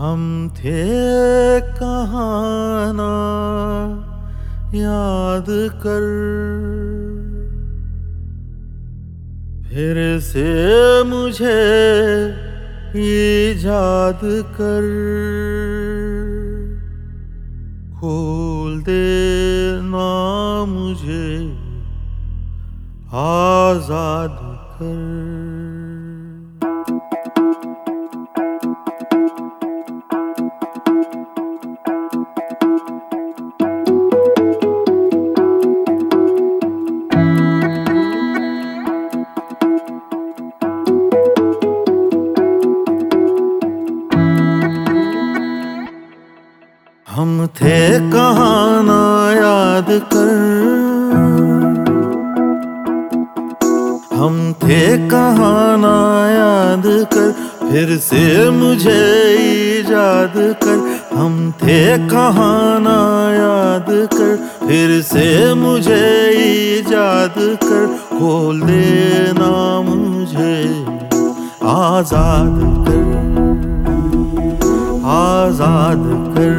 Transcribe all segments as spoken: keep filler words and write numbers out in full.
हम थे कहाँ ना याद कर, फिर से मुझे इजाद कर, खोल देना मुझे आजाद कर। हम थे कहाँ ना याद कर, हम थे कहाँ ना याद कर, फिर से मुझे इजाद कर। हम थे कहाँ ना याद कर, फिर से मुझे इजाद कर, खोल देना मुझे आजाद कर, आजाद कर।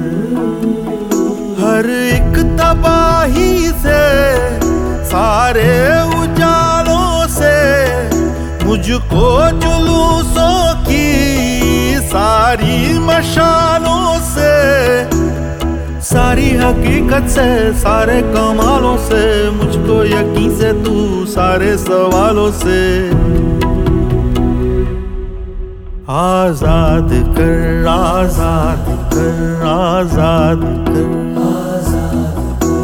हर एक तबाही से, सारे उजालों से, मुझको जुलूसों की सारी मशालों से, सारी हकीकत से, सारे कमालों से, मुझको यकीन से, तू सारे सवालों से आजाद कर, आजाद कर, आजाद कर, आजाद कर।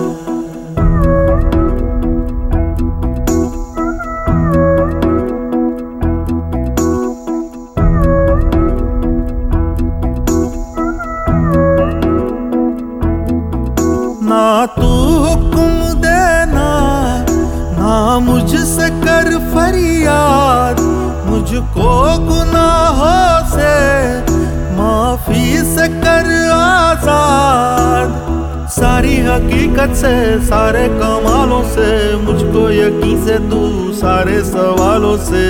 ना तू हुक्म देना, ना मुझसे कर फरियाद, मुझको गुनाहों से माफी से कर आजाद, सारी हकीकत से, सारे कमालों से, मुझको यकीन से, तू सारे सवालों से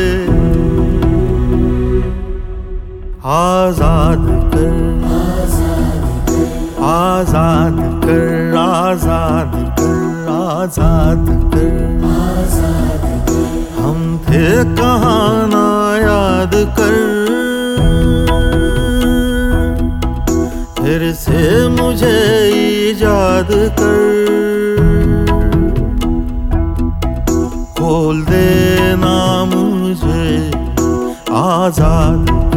आजाद कर, आजाद कर, आजाद कर, आजाद कर, आजाद कर। हम थे कहाँ ना याद कर, फिर से मुझे इजाद कर, खोल देना मुझे आजाद।